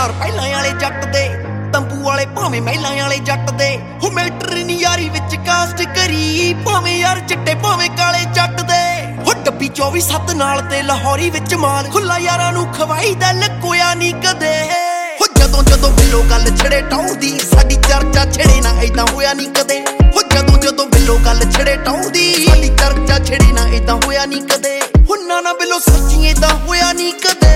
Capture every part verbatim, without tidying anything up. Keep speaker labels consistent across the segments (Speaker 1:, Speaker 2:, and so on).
Speaker 1: ਯਾਰ ਪਹਿਲਾਂ ਵਾਲੇ ਜੱਟ ਦੇ ਤੰਬੂ ਵਾਲੇ ਭਾਵੇਂ ਮਹਿਲਾਂ ਵਾਲੇ ਜੱਟ ਦੇ ਹੋ ਮੈਟਰ ਨੀ ਯਾਰੀ ਵਿੱਚ ਕਾਸਟ ਕਰੀ ਭਾਵੇਂ ਯਾਰ ਚਿੱਟੇ ਭਾਵੇਂ ਕਾਲੇ ਜੱਟ ਦੇ ਹੋ ਡੱਬੀ ਚੌਵੀ ਸੱਤ ਨਾਲ ਤੇ ਲਾਹੌਰੀ ਵਿੱਚ ਮਾਲ ਖੁੱਲਾ ਯਾਰਾਂ ਨੂੰ ਖਵਾਈ ਦਾ ਲਕੋਇਆ ਨੀ ਕਦੇ ਹੋ ਜਦੋਂ ਜਦੋਂ ਬਿੱਲੋ ਗੱਲ ਛੜੇ ਟਾਉਂਦੀ ਸਾਡੀ ਚਰਚਾ ਛੜੇ ਨਾ ਏਦਾਂ ਹੋਇਆ ਨੀ ਕਦੇ ਹੋ ਜਦੋਂ ਜਦੋਂ ਬਿੱਲੋ ਗੱਲ ਛੜੇ ਟਾਉਂਦੀ ਸਾਡੀ ਚਰਚਾ ਛੜੇ ਨਾ ਏਦਾਂ ਹੋਇਆ ਨੀ ਕਦੇ ਹੋ ਨਾ ਨਾ ਬਿੱਲੋ ਸੱਚੀ ਏਦਾਂ ਹੋਇਆ ਨੀ ਕਦੇ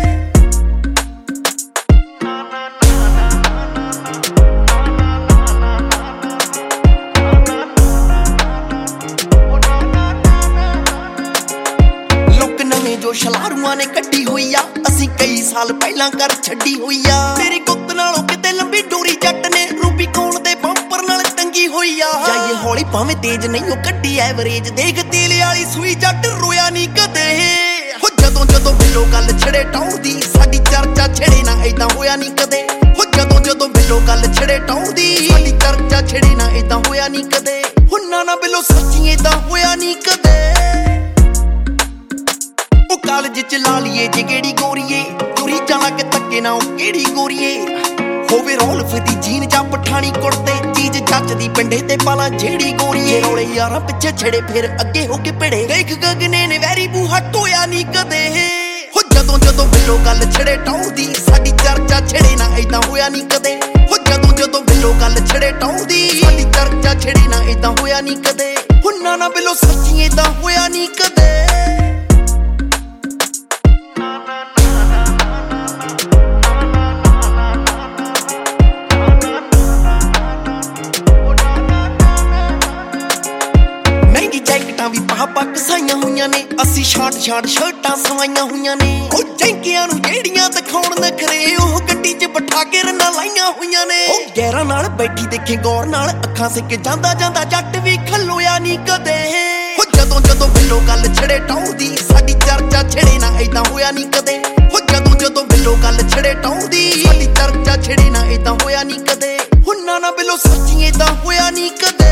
Speaker 1: ਜੋ ਸ਼ਲਾਰੂਆਂ ਨੇ ਕੱਢੀ ਹੋਈ ਆ ਅਸੀਂ ਕਈ ਸਾਲ ਪਹਿਲਾਂ ਕਰ ਛੱਡੀ ਹੋਈ ਆ ਤੇਰੀ ਗੁੱਤ ਨਾਲੋਂ ਕਿਤੇ ਲੰਬੀ ਡੋਰੀ ਜੱਟ ਨੇ ਰੂਬੀ ਕੌਣ ਦੇ ਬੰਪਰ ਨਾਲ ਟੰਗੀ ਹੋਈ ਆ ਜਾਈਏ ਹੌਲੀ ਭਾਵੇਂ ਤੇਜ਼ ਨਹੀਂ ਉਹ ਕੱਢੀ ਐਵਰੇਜ ਦੇਖ ਤੇਲੇ ਵਾਲੀ ਸੂਈ ਜੱਟ ਰੋਇਆ ਨਹੀਂ ਕਦੇ ਹੋ ਜਦੋਂ ਜਦੋਂ ਬਿੱਲੋ ਗੱਲ ਛੜੇ ਟਾਉਂਦੀ ਸਾਡੀ ਚਰਚਾ ਛੜੇ ਨਾ ਏਦਾਂ ਹੋਇਆ ਨਹੀਂ ਕਦੇ ਹੋ ਜਦੋਂ ਜਦੋਂ ਬਿੱਲੋ ਗੱਲ ਛੜੇ ਟਾਉਂਦੀ ਸਾਡੀ ਚਰਚਾ ਛੜੇ ਨਾ ਏਦਾਂ ਹੋਇਆ ਨਹੀਂ ਕਦੇ ਹੋ ਨਾ ਨਾ ਬਿੱਲੋ ਸੱਚੀ ਏਦਾਂ ਹੋਇਆ ਨਹੀਂ ਕਦੇ ਉਹ ਕਾਲਜ ਚ ਲਾ ਲਈਏ ਜੇ ਕਿਹੜੀ ਗੋਰੀਏ ਤੁਰੀ ਜਾਣਾ ਕਿ ਧੱਕੇ ਨਾ ਉਹ ਕਿਹੜੀ ਗੋਰੀਏ ਹੋਵੇ ਰੋਲਫ ਦੀ ਜੀਨ ਜਾਂ ਪਠਾਣੀ ਕੁੜਤੇ ਚੀਜ਼ ਜੱਜਦੀ ਪਿੰਡੇ ਤੇ ਪਾਲਾ ਜਿਹੜੀ ਗੋਰੀਏ ਰੋਲੇ ਯਾਰਾਂ ਪਿੱਛੇ ਛੜੇ ਫਿਰ ਅੱਗੇ ਹੋ ਕੇ ਭਿੜੇ ਦੇਖ ਗਗਨੇ ਨੇ ਵੈਰੀ ਬੂਹਾ ਟੋਇਆ ਨਹੀਂ ਕਦੇ ਹੋ ਜਦੋਂ ਜਦੋਂ ਬਿੱਲੋ ਗੱਲ ਛੜੇ ਟਾਉਂਦੀ ਸਾਡੀ ਚਰਚਾ ਛੜੇ ਨਾ ਏਦਾਂ ਹੋਇਆ ਨਹੀਂ ਕਦੇ ਹੋ ਜਦੋਂ ਜਦੋਂ ਬਿੱਲੋ ਗੱਲ ਛੜੇ ਟਾਉਂਦੀ ਸਾਡੀ ਚਰਚਾ ਛੜੇ ਨਾ ਏਦਾਂ ਹੋਇਆ ਨਹੀਂ ਕਦੇ ਹੋ ਨਾ ਨਾ ਬਿੱਲੋ ਸੱਚੀ ਏਦਾਂ ਹੋਇਆ ਨਹੀਂ ਕਦੇ ਵੀ ਪਾ ਪੱਕ ਸਾਈਆਂ ਹੋਈਆਂ ਨੇ ਅਸੀਂ ਛਾਟ ਛਾਟ ਸ਼ਰਟਾਂ ਸਵਾਈਆਂ ਹੋਈਆਂ ਨੇ ਉਹ ਜੈਂਕਿਆਂ ਨੂੰ ਜਿਹੜੀਆਂ ਦਿਖਾਉਣ ਨਖਰੇ ਉਹ ਗੱਡੀ 'ਚ ਬਿਠਾ ਕੇ ਰੰਨਾਂ ਲਾਈਆਂ ਹੋਈਆਂ ਨੇ ਉਹ ਗੈਰਾਂ ਨਾਲ ਬੈਠੀ ਦੇਖੇ ਗੌਰ ਨਾਲ ਅੱਖਾਂ ਸਿੱਕ ਜਾਂਦਾ ਜਾਂਦਾ ਜੱਟ ਵੀ ਖਲੋਇਆ ਨਹੀਂ ਕਦੇ ਹੋ ਜਦੋਂ ਜਦੋਂ ਬਿੱਲੋ ਗੱਲ ਛੜੇ ਟਾਉਂਦੀ ਸਾਡੀ ਚਰਚਾ ਛੜੇ ਨਾ ਏਦਾਂ ਹੋਇਆ ਨਹੀਂ ਕਦੇ ਹੋ ਜਦੋਂ ਜਦੋਂ ਬਿੱਲੋ ਗੱਲ ਛੜੇ ਟਾਉਂਦੀ ਸਾਡੀ ਚਰਚਾ ਛੜੇ ਨਾ ਏਦਾਂ ਹੋਇਆ ਨਹੀਂ ਕਦੇ ਹੋ ਨਾ ਨਾ ਬਿੱਲੋ ਸੱਚੀ ਏਦਾਂ ਹੋਇਆ ਨਹੀਂ ਕਦੇ